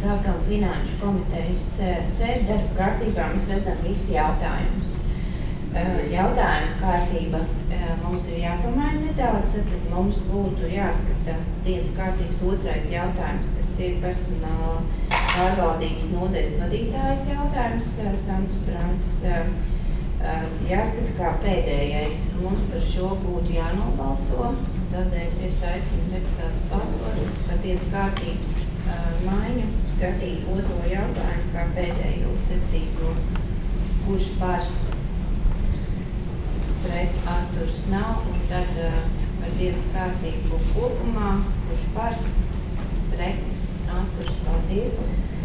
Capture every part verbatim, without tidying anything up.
sākam finanšu komitejas sēdi darba kārtībā, mēs redzam visi jautājumus. Jautājuma kārtība mums ir jāpamaina nedaudz, tad mums būtu jāskata dienas kārtības otrais jautājums, kas ir personāla pārvaldības nodaļas vadītājas jautājums, Sandrs Brands. Jāskata kā pēdējais. Mums par šo būtu jānobalso, tādēļ es aicinu deputātus balsot par dienas kārtības maiņu, skatīt otro jautājumu kā pēdējo septīto, kurš par pret atturs nav, un tad uh, ar dienas kārtību kopumā, kurš par pret atturs. Paldies.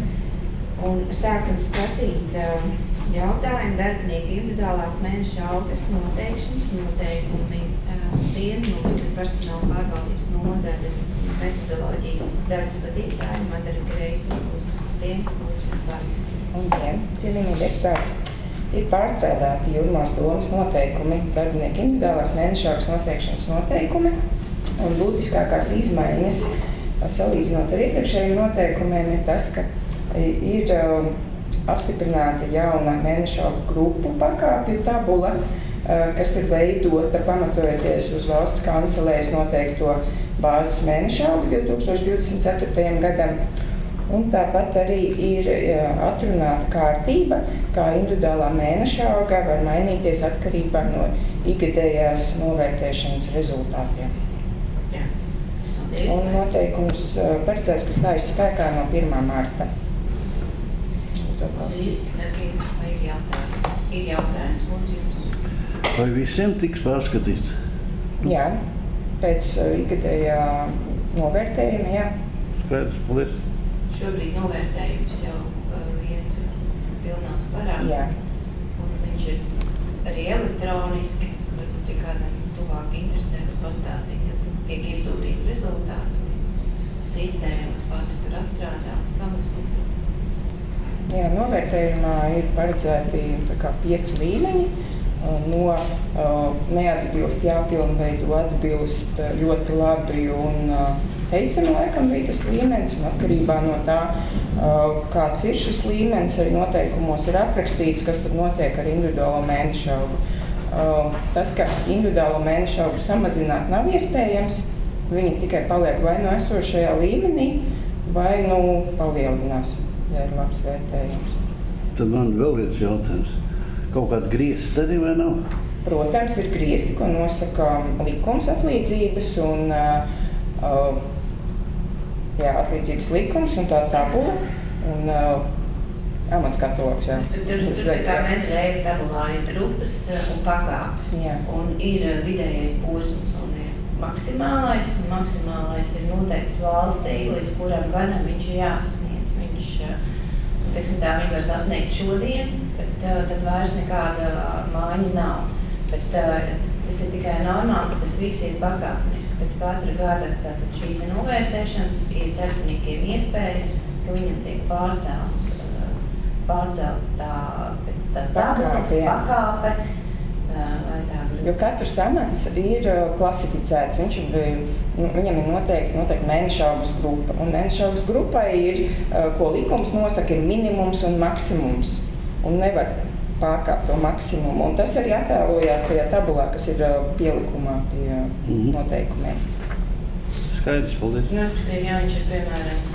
Un sākam skatīt uh, jautājumu darbinieku individuālās mēneša algas noteikšanas noteikumi. Uh, Diena mums ir personāla pārvaldības nodaļas metodoloģijas daļas vadītāja Madara Greizla. Diena, lūdzu, vārds. Un dien, cienījamie deputāti. Ir pārstrādāti Jūrmās domas noteikumi, darbinieku individuālās mēneša algas noteikšanas noteikumi, un būtiskākās izmaiņas, salīdzinot ar iepriekšējiem noteikumiem, ir tas, ka ir uh, apstiprināta jauna mēneša algu grupu pakāpju tabula, uh, kas ir veidota pamatojoties uz valsts kancelējas noteikto bāzes mēneša algu divi tūkstoši divdesmit ceturtajam gadam. Un tāpat arī ir atrunāta kārtība, kā individuālā mēneša alga var mainīties atkarībā no ikgadējās novērtēšanas rezultātiem. Jā. Un noteikums paredzēts, ka stājas spēkā no pirmā marta. Paldies. Vai ir jautājums? Ir jautājums, lūdzu jums. Vai visiem tiks pārskatīts? Jā, pēc ikgadējā novērtējuma, jā. Skaidrs, paldies. Šobrīd novērtējums jau uh, iet pilnā sparā. Jā. Un viņš ir arī elektroniski, varbūt ir kādam tuvāk interesēs pastāstīt, tad tiek iesūtīti rezultāti. Sistēma pati tur atstrādā un salasīt. Jā, novērtējumā ir paredzēti tā kā pieci līmeņi. No uh, neatbilst, jāpilnveido, atbilst ļoti labi un uh, teicami laikam bija tas līmenis, un atkarībā no tā, uh, kāds ir šis līmenis, arī noteikumos ir aprakstīts, kas tad notiek ar individuālo mēneša algu. Uh, tas, ka individuālo mēneša algu samazināt nav iespējams, viņi tikai paliek vai no esošajā līmenī, vai nu palielinās, ja ir labs vērtējums. Tad man vēl viens jautājums. Kaut kāda griezti arī vai nav? Protams, ir griezti, ko nosaka likums atlīdzības un uh, jā, atlīdzības likums un tā tabula un uh, amatkatalogs. Jā. Tur, tur kā metrēja tabulā ir grupas un pakāpes. Jā. Un ir vidējais posms un ir maksimālais. Un maksimālais ir noteikts valstī, līdz kuram gadam viņš ir jāsasniedz. Viņš, teiksim tā, viņš var sasniegt šodien, bet uh, tad vairs nekāda māņa nav. Bet uh, tas ir tikai normāli, ka tas viss ir pakāpeniski. Pēc katra gada tātad šī novērtēšanas ir darbiniekiem iespējas, ka viņam tiek pārcelts, pārcelt tā, pēc tās tabulas, pakāpe. Vai tā, jo katrs amats ir klasificēts. Viņš ir, viņam ir noteikti, noteikti mēneša algas grupa. Un mēneša algas grupai ir, ko likums nosaka, ir minimums un maksimums. Un nevar pārkāpt to maksimumu. Un tas arī attēlojās tajā tabulā, kas ir pielikumā pie mm-hmm. noteikumiem. Skaidrs, paldies. Noskatījum, ja viņš ir, piemēram,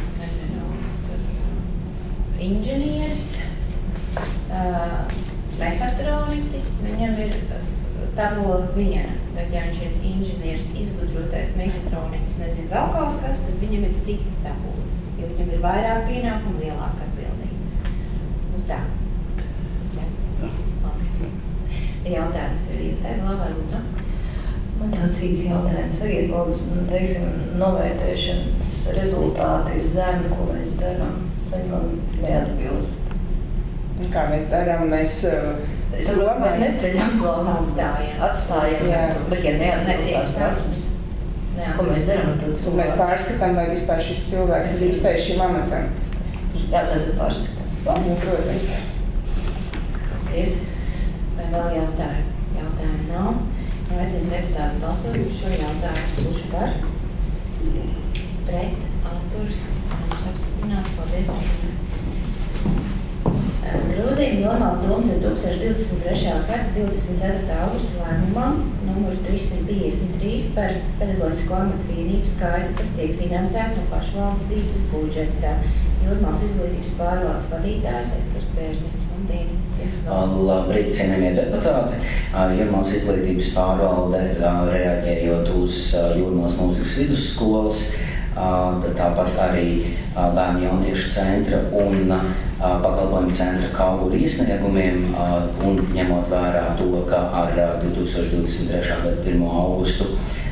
inženieris, uh, mekatroniķis, viņam ir tabula viena, bet ja viņš ir inženieris, izgudrotais mekatroniķis, nezinu vēl kaut kas, tad viņam ir cita tabula, jo viņam ir vairāk pienākumu, lielāka atbildība. Nu tā. Ja? Labi. Jautājums ir Ietēva, vai lūdzu? Man tāds īsi jautājums. Sagiet, lūdzu, teiksim, novērtēšanas rezultāti ir zemi, ko mēs darām. Saņemam neatbilst. Kā mēs darām, mēs... Es saprotu, mēs neceļam plānu. Atstājam. Atstājam, jā. Bet ja neatbilst tās prasmes, ko mēs darām ar to cilvēku? Tad mēs pārskatām, vai vispār šis cilvēks ir īstais šim amatam. Jā, tad pārskatām. Nu, protams. Paldies. Vai vēl jautājumu? Jautājumu nav. Aicinu deputātus balsot par šo jautājumu. Kurš par? Pret, atturas. Mums apstiprināts. Paldies. Paldies. Grozījumi Jormālas domas divi tūkstoši divdesmit trešā gada divdesmit ceturtā augusta lēmumam numurs trīssimt piecdesmit trīs par pedagoģisko amatu vienību skaitu, kas tiek finansēta no pašvaldības budžeta. Jormālas izglītības pārvaldes vadītājs Edgars Bērziņš. Labrīt, cienījamie deputāti. Jormālas izglītības pārvalde, reaģējot uz Jormālas mūzikas vidusskolas, tāpat arī bērnu jauniešu centra un pakalpojumu centra Kauguru iesniegumiem un ņemot vērā to, ka ar divi tūkstoši divdesmit trešā gada pirmo augustu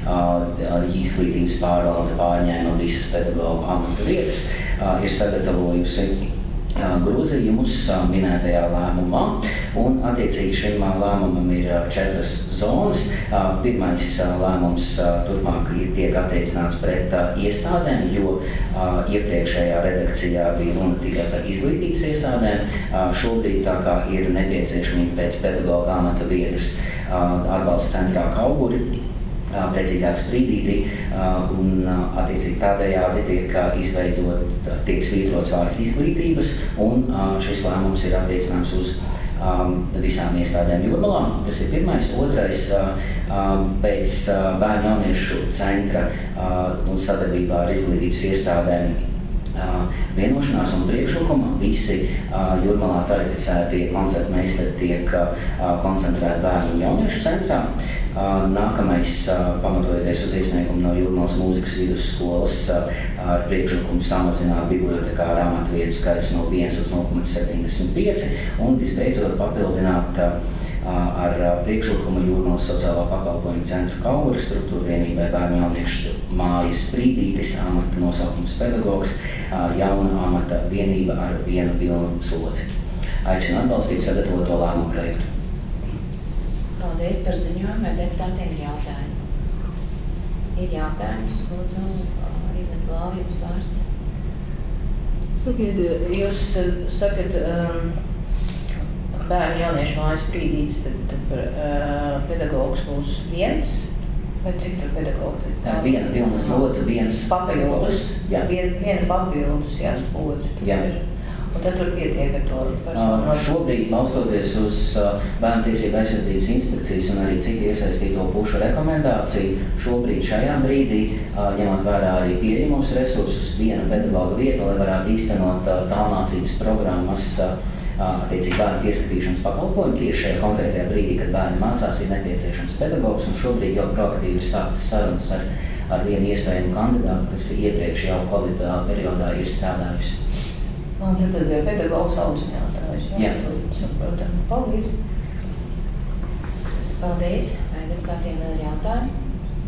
izglītības pārvalde pārņēma visas pedagoģu amata vietas, ir sagatavojusi grozījumus minētajā lēmumā, un attiecīgi šim lēmumam ir četras zonas. Pirmais lēmums turpmāk tiek attiecināts pret iestādēm, jo iepriekšējā redakcijā bija runa tikai par izglītības iestādēm. Šobrīd tā kā ir nepieciešamība pēc pedagoģa amata vietas atbalsta centrā Kauguri, precīzāk Sprīdītī, un attiecīgi tādējādi tiek izveidot, tiek svītrots vārds izglītības, un šis lēmums ir attiecināms uz visām iestādēm Jūrmalā. Tas ir pirmais. Otrais, pēc bērnu jauniešu centra un sadarbībā ar izglītības iestādēm vienošanās un priekšlikuma visi Jūrmalā kvalificētie koncertmeistari tiek koncentrēti bērnu un jauniešu centrā. Nākamais, pamatojoties uz iesniegumu no Jūrmalas mūzikas vidusskolas, ar priekšlikumu samazināt bibliotekāra amata vietu skaits no viens uz nulle komats septiņdesmit pieci un visbeidzot papildināt ar priekšlikumu Jūrmalas sociālā pakalpojuma centra Kaugura struktūra vienībai bērnu jauniešu mājas Sprīdītis, amata nosaukums pedagogs, jauna amata vienība ar vienu pilnu slodzi. Aicinu atbalstīt sagatavoto lēmumu projektu. Paldies par ziņojumu, vai deputātiem ir jautājumi? Ir jautājums, lūdzu, Rīna Glāva, jums vārds. Sakiet, jūs sakat, um, bērnu jauniešu mājas Sprīdītis, tad, tad par uh, pedagogs būs viens, vai cik par pedagogu? Tā viena pilna slodze, viens papildus. Jā. Vien, viena papildus, jā, slodze. Jā. Un tad tur pietiek ar to personu. Uh, šobrīd, balstoties uz uh, Bērnu tiesību aizsardzības inspekcijas un arī citu iesaistīto pušu rekomendāciju, šobrīd šajā brīdī, uh, ņemot vērā arī pieejamos resursus, viena pedagoga vieta, lai varētu īstenot uh, tālmācības programmas, uh, attiecīgi bērnu pieskatīšanas pakalpojumu. Tieši šajā konkrētajā brīdī, kad bērni mācās, ir nepieciešams pedagogs, un šobrīd jau proaktīvi ir sāktas sarunas ar, ar vienu iespējamu kandidātu, kas iepriekš jau Covid periodā ir strādājusi. Un tad, tad pedagogs audzinātājs. Jā. Saprotam. Paldies. Paldies. Vai deputātiem vēl ir jautājumi?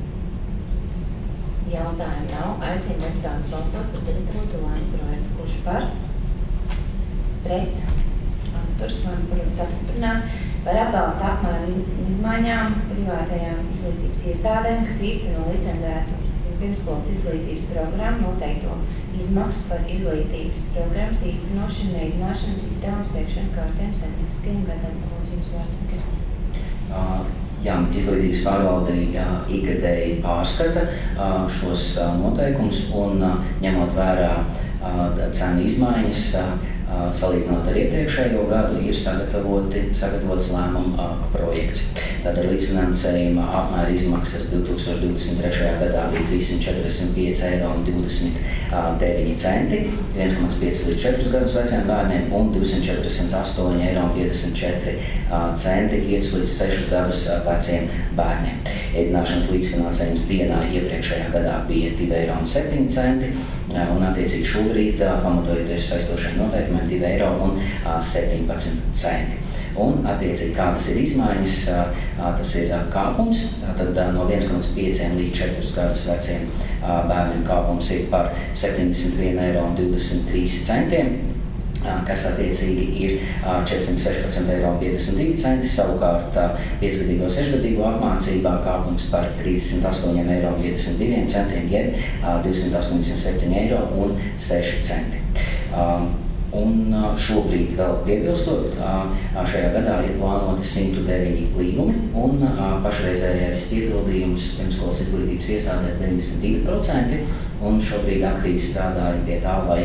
Jautājumu nav. Aicinu deputātus balsot par sagatavotu lēmumu projektu. Kurš par? Pret? Atturas lēmumu projekts apstiprināts par atbalstu apmēru izmaiņām privātajām izglītības iestādēm, kas īsteno licencētu pirmskolas izglītības programmu noteikto izmaksu par izglītības programmas īstenošanu, mēģināšanas izdevumu sekšanu kārtēm septiņdesmitajam gadam. Lūdzu, jums vārds. Uh, jā, izglītības pārvalde ikgadēji pārskata uh, šos uh, noteikumus un uh, ņemot vērā uh, cenu izmaiņas, uh, salīdzinot ar iepriekšējo gadu, ir sagatavoti, sagatavots lēmuma uh, projekts. Tātad līdzfinansējuma apmēra izmaksas divi tūkstoši divdesmit trešajā gadā bija trīssimt četrdesmit pieci eiro un divdesmit deviņi centi, viens komats pieci līdz četrus gadus veciem bērniem un divsimt četrdesmit astoņi eiro un piecdesmit četri centi piecus līdz sešus gadus veciem bērniem. Ēdināšanas līdzfinansējums dienā iepriekšējā gadā bija divi eiro un septiņi centi, un attiecīgi šobrīd, pamatojoties saistošiem noteikumiem, divi eiro un septiņpadsmit centi. Un, attiecīgi, kādas ir izmaiņas, tas ir kāpums, tad no viens komats pieci līdz četrus gadus veciem bērniem kāpums ir par septiņdesmit vienu eiro un divdesmit trīs centiem, kas attiecīgi ir četrsimt sešpadsmit eiro un piecdesmit divi centi, savukārt piecgadīgo sešgadīgo apmācībā kāpums par trīsdesmit astoņi eiro un piecdesmit divi centiem, jeb divsimt astoņdesmit septiņi eiro un seši centi. Un šobrīd vēl piebilstot, šajā gadā ir plānoti simt deviņi līgumi un pašreizējais piepildījums pirmsskolas izglītības iestādēs deviņdesmit divi procenti. Un šobrīd aktīvi strādājam pie tā, lai,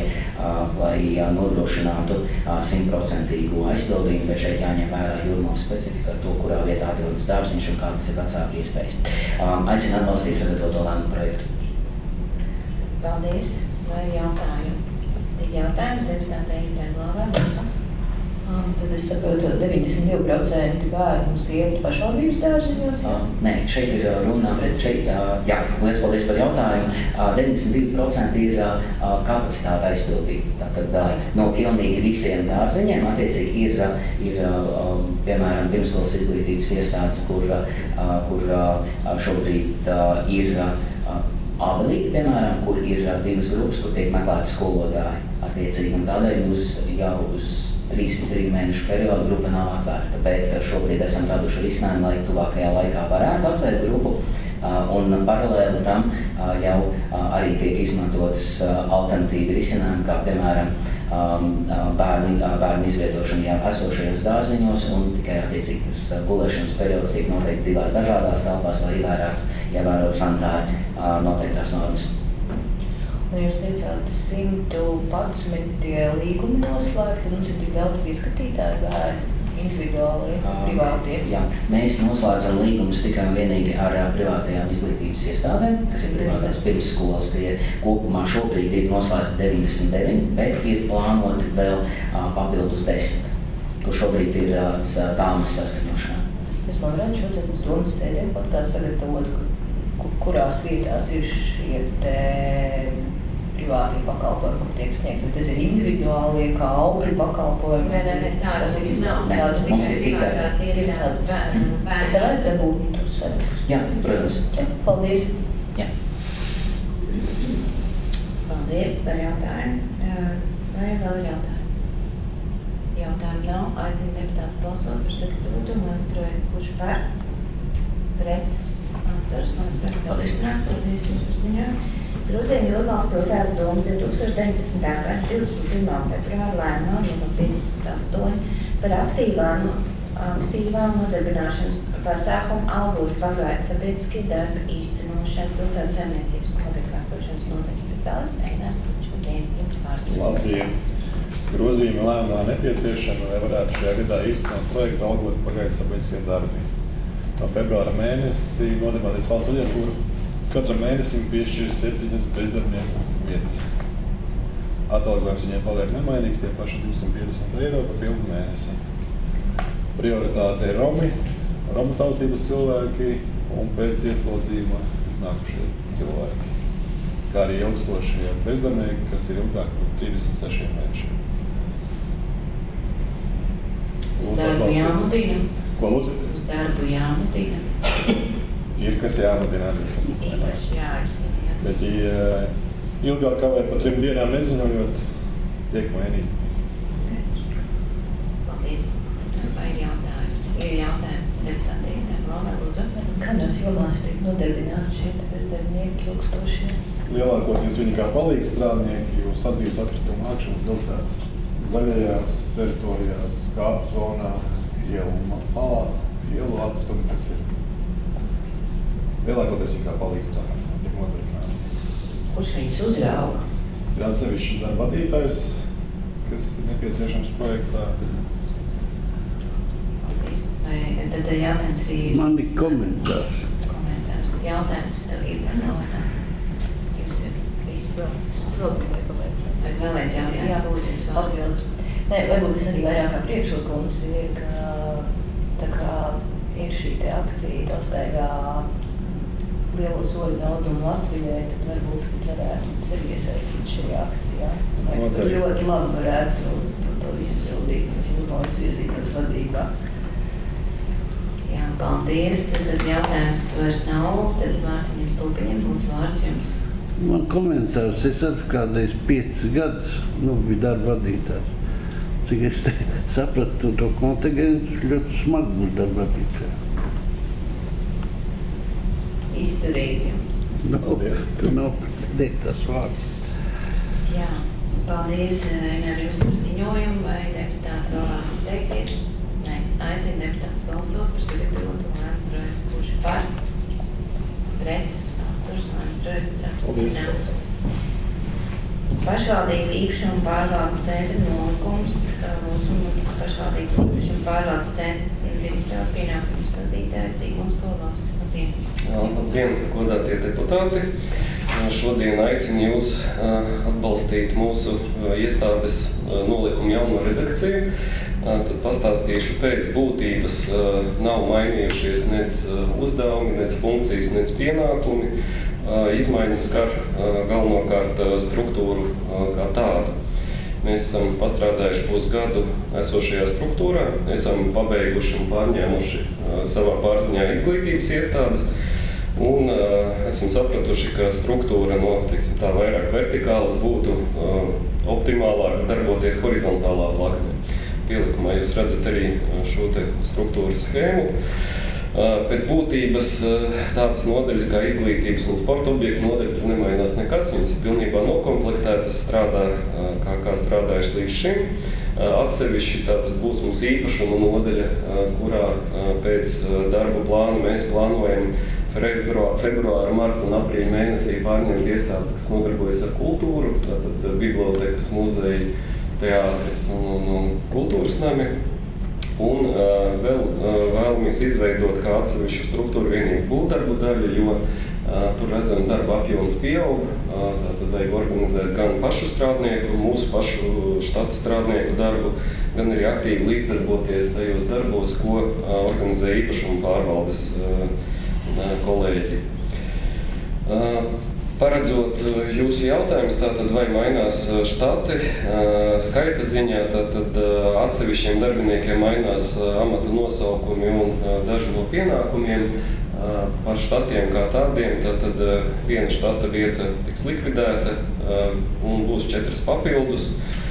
lai nodrošinātu simtprocentīgu aizpildījumu, bet šeit jāņem vērā Jūrmalas specifika ar to, kurā vietā atrodas dārziņš un kādas ir vecāku iespējas. Aicinu atbalstīt sagatavoto lēmumu projektu. Paldies. Vai jautājumi? Jautājums deputātei Itai Glāvai. Um, tad es saprotu, deviņdesmit divi procenti bērnu iet pašvaldības dārziņos? Uh, nē, šeit ir runa, šeit, uh, jā, liels paldies par jautājumu. Uh, deviņdesmit divi procenti ir uh, kapacitāte aizpildīt. Tātad uh, no pilnīgi visiem dārziņiem attiecīgi ir, uh, ir uh, piemēram, pirmsskolas izglītības iestādes, kur, uh, kur uh, šobrīd uh, ir uh, Ābelīte, piemēram, kur ir uh, divas grupas, kur tiek meklēti skolotāji attiecīgi, un tādēļ uz jau uz trīs mēnešu periodu grupa nav atvērta, bet šobrīd esam raduši risinājumu, lai tuvākajā laikā varētu atvērt grupu, uh, un paralēli tam uh, jau uh, arī tiek izmantotas uh, alternatīvi risinājumi, kā piemēram um, bērni, uh, bērnu izvietošana jau esošajos dārziņos, un tikai attiecīgi tas uh, gulēšanas periods tiek noteikts divās dažādās telpās, lai ievērētu, ievērot sanitāri uh, noteiktās normas. Nu, jūs teicāt, simt padsmit līgumi noslēgti, mums ir tik daudz pieskatītāju bērni, individuāli, privātie. Jā, mēs noslēdzam līgumus tikai un vienīgi ar privātajām izglītības iestādēm, kas ir privātās pirmsskolas. Tie kopumā šobrīd ir noslēgti deviņdesmit deviņi, bet ir plānoti vēl papildus desmit, kur šobrīd ir tāmas saskaņošanā. Es man varētu šodien uz domas sēdēm pat kā sagatavot, kurās vietās ir šie te privāti pakalpojumi, kur tiek sniegt, bet tas ir individuālie, kā augļu pakalpojumi. Nē, nē, nē, tādas ir nav. Tādas mums ir tikai tās iestādes bērnu. Es varētu te būt tur sarakstu. Jā, protams. Jā, paldies. Jā. Paldies par jautājumu. Vai vēl ir jautājumi? Jautājumu nav. Aicinu deputātus balsot par sagatavoto lēmumu projektu. Kurš par? Pret? Atturas lēmumu projektu. Paldies, Prāts. Paldies jums par ziņojumu. Grozījumi Jūrmalas pilsētas domas divtūkstoš deviņpadsmitā gada divdesmit pirmā februāra lēmumā numur piecdesmit astoņi par aktīvā, no, aktīvā nodarbināšanas pasākumu algotu pagaidu sabiedriskie darbi īstenošanu pilsētas saimniecības objektu kārtošanas noteikti speciālisti Einārs Šodien jums vārds. Labdien! Grozījumi lēmumā nepieciešami, lai varētu šajā gadā īstenot projektu algotu pagaidu sabiedriskie darbi. No februāra mēnesī Nodarbinātības valsts aģentūra katram mēnesim piešķir septiņas bezdarbnieku vietas. Atalgojums viņiem paliek nemainīgs, tie paši divsimt piecdesmit eiro par pilnu mēnesi. Prioritāte ir Romi, Romu tautības cilvēki un pēc ieslodzījuma iznākušie cilvēki, kā arī ilgstošie bezdarbnieki, kas ir ilgāk par trīsdesmit sešiem mēnešiem. Uz darbu jāmudina. Ko lūdzu? Uz darbu jāmudina. Ir kas jāmudina arī. Īpaši jāaicina, jā. Bet, ja ilgāk kā vai pa trim dienām neziņojot, tiek mainīti. Paldies. Vai ir jautājumi? Ir jautājums deputātei Itai Glāvai, lūdzu. Kādās jomās tiek nodarbināti šie bezdarbnieki ilgstošie? Lielākoties viņi kā palīdz strādnieki, jo sadzīves atkritumu ākšana pilsētas zaļajās teritorijās, kāpu zonā, ielu malā, ielu atkritumi, kas ir. Lielākoties viņi kā palīdz strādnieki, tiek nodarbināti. Kurš viņus uzrauga? Ir atsevišķi darba vadītājs, kas ir nepieciešams projektā. Paldies. Vai tad jautājums arī ir? Man ir komentārs. Komentārs. Jautājums ir par nav. Jums ir viss vēl. Es vēl gribēju pavaicāt. Vai vēlēs jautājums? Lūdzu, jums Papildus. Nē, varbūt tas arī vairāk kā priekšlikums ir, ka tā kā ir šī te akcija, tas staigā lielo soļu daudzumu Latvijai, tad varbūt, ka varētu sevi iesaistīt šajā akcijā. Vai tur ļoti labi varētu to, to izpildīt, kas Jūrmalas virzītas vadībā. Jā, paldies. Tad jautājums vairs nav. Tad Mārtiņam Stulpiņam būs vārds jums. Man komentārs, es arī kādreiz piecas gadus nu, biju darba vadītājs. Cik es te sapratu to kontingentu, ļoti smagi būs darba vadītāji. Izturīgi. Nav, nav pateikt tas vārds. Jā. Paldies, Ināri, par ziņojumu. Vai deputāti vēlās izteikties? Nē. Aicinu deputātus balsot par sagatavotu lēmumu projektu. Kurš par? Pret? Atturs lēmumu projekts apstiprināts. Pašvaldību īpašumu pārvaldes centra nolikums. Lūdzu, mums pašvaldības īpašumu pārvaldes centra direktora pienākums pildītājs Zigmunds Polovskis no tiem. Labdien, godātie deputāti! Šodien aicinu jūs atbalstīt mūsu iestādes nolikumu jauno redakciju. Tad pastāstīšu pēc būtības nav mainījušies nec uzdevumi, nec funkcijas, nec pienākumi. Izmaiņas skar galvenokārt struktūru kā tādu. Mēs esam pastrādājuši pusgadu esošajā struktūrā, esam pabeiguši un pārņēmuši savā pārziņā izglītības iestādes un esam sapratuši, ka struktūra no, teiksim, tā vairāk vertikālas būtu optimālāk darboties horizontālā plaknē. Pielikumā jūs redzat arī šo te struktūras schēmu. Pēc būtības tādas nodaļas kā izglītības un sporta objektu nodaļa tur nemainās nekas, viņas ir pilnībā nokomplektētas, strādā kā, kā strādājuši līdz šim. Atsevišķi tātad būs mums īpašuma nodaļa, kurā pēc darba plāna mēs plānojam februāru, februāru, martu un aprīļu mēnesī pārņemt iestādes, kas nodarbojas ar kultūru, tātad bibliotekas, muzeji, teātris un, un, un kultūras nami. Un uh, vēl uh, vēlamies izveidot kā atsevišķu struktūru vienīgu būvdarbu daļu, jo uh, tur redzam darba apjoms pieaug. Uh, tātad vajag organizēt gan pašu strādnieku, mūsu pašu štata strādnieku darbu, gan arī aktīvi līdzdarboties tajos darbos, ko uh, organizē īpašumu pārvaldes uh, kolēģi. Uh, Paredzot jūsu jautājumus, tātad vai mainās štati, skaita ziņā, tātad atsevišķiem darbiniekiem mainās amatu nosaukumi un daži no pienākumiem. Par štatiem kā tādiem, tātad viena štata vieta tiks likvidēta un būs četras papildus.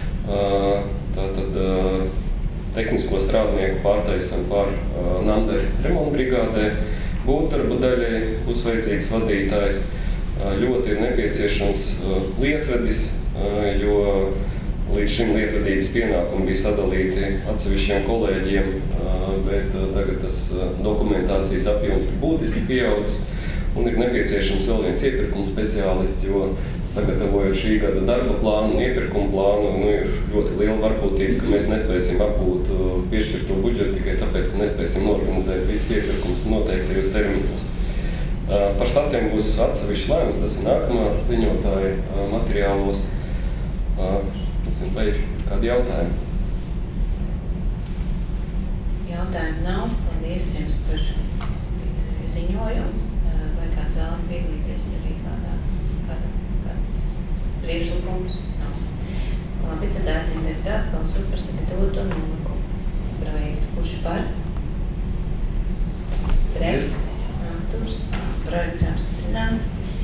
Tātad tehnisko strādnieku pārtaisam par Nandari remontbrigādē, būvdarbu daļai būs vajadzīgs vadītājs. Ļoti ir nepieciešams lietvedis, jo līdz šim lietvedības pienākumi bija sadalīti atsevišķiem kolēģiem, bet tagad tas dokumentācijas apjoms ir būtiski pieaudzis un ir nepieciešams vēl viens iepirkuma speciālists, jo sagatavojot šī gada darba plānu un iepirkuma plānu, nu, ir ļoti liela varbūtība, ka mēs nespēsim apgūt piešķirto budžetu tikai tāpēc, ka nespēsim organizēt visas iepirkumus noteiktajos termiņos. Par štatiem būs atsevišķi lēmums, tas ir nākamā ziņotāja materiālos. Nezinu, vai ir kādi jautājumi? Jautājumu nav. Paldies jums par ziņojumu. Vai kāds vēlas piedalīties arī kādā, kādā, kāds priekšlikums? Nav. Labi, tad aicinu deputātus balsot par sagatavoto nolikumu projektu. Kurš par? Pret? Atturs. Projekts apstiprināts.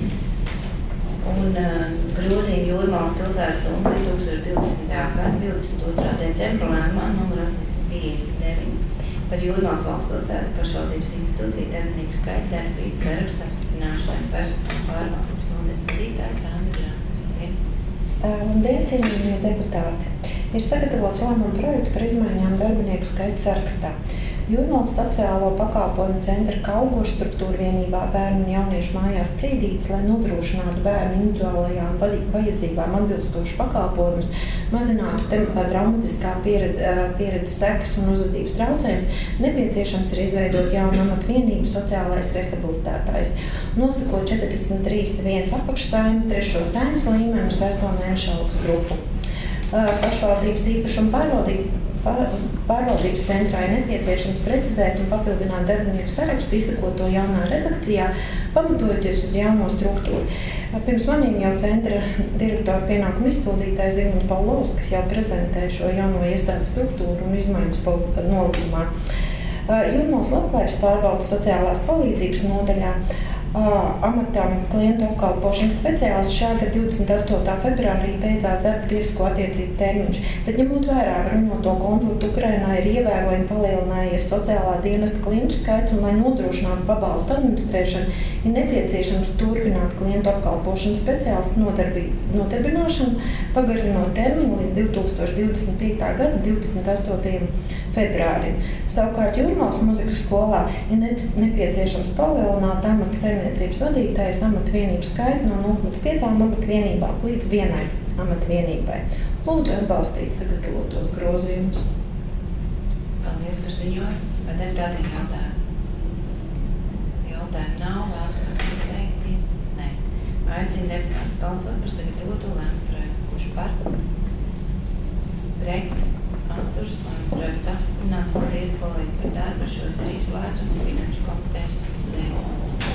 Un uh, grozījumi Jūrmalas pilsētas doma divi tūkstoši divdesmitā gada divdesmit otrā decembra lēmumā numur astoņsimt piecdesmit deviņi par Jūrmalas valsts pilsētas pašvaldības institūciju darbinieku skaitu darbības sarakstu apstiprināšanu personāla pārvaldības nodaļas vadītājs Anda Grāna. Labdien, cienījamie deputāti! Ir sagatavots lēmuma projekts par izmaiņām darbinieku skaitu sarakstā. Jūrmalas sociālo pakāpojumu centra Kauguru struktūra vienībā bērnu un jauniešu mājās Sprīdītes, lai nodrošinātu bērnu individuālajām vajadzībām atbilstošu pakāpojumus, mazinātu traumatiskā pieredzes sekas un uzvedības traucējumus, nepieciešams ir izveidot jaunu amatvienību sociālais rehabilitētājs, nosakot četrdesmit trīs viens apakšsaimi, trešo saimes līmeni un sesto mēnešu algas grupu. Pašvaldības īpašuma pārvaldība Pārvaldības centrā ir nepieciešams precizēt un papildināt darbinieku sarakstu, izsakot to jaunā redakcijā, pamatojoties uz jauno struktūru. Pirms maniem jau centra direktora pienākumu izpildītājs Zigmunds Polovskis jau prezentē šo jauno iestādu struktūru un izmaiņas nolikumā. Jūrmalas labklājības pārvaldes sociālās palīdzības nodaļā amatam klientu apkalpošanas speciālists. Šā gada divdesmit astotā februārī beidzās darba tiesisko attiecību termiņš, bet ņemot vērā bruņoto konfliktu Ukrainā ir ievērojami palielinājies sociālā dienesta klientu skaits, un lai nodrošinātu pabalstu administrēšanu, ir nepieciešams turpināt klientu apkalpošanas speciālistu nodarbināšanu, pagarinot termiņu līdz divi tūkstoši divdesmit piekta gada divdesmit astotajam februārim. Savukārt Jūrmālas muzikas skolā ir nepieciešams palielināt amata saimniecības vadītājas amata vienību skaitu no nulle līdz piecām amata vienībām līdz vienai amata vienībai. Lūdzu atbalstīt sagatavotos grozījumus. Paldies par ziņojumu. Vai deputātiem jautājumu? Jautājumu nav, vēlas kāds izteikties? Nē. Aicinu deputātus balsot par sagatavoto lēmumu projektu. Kurš par? Pret? Atturas lēmumu projekts apstiprināts. Paldies, kolēģi, par darbu. Šo es arī slēdzu finanšu komitejas sēdi.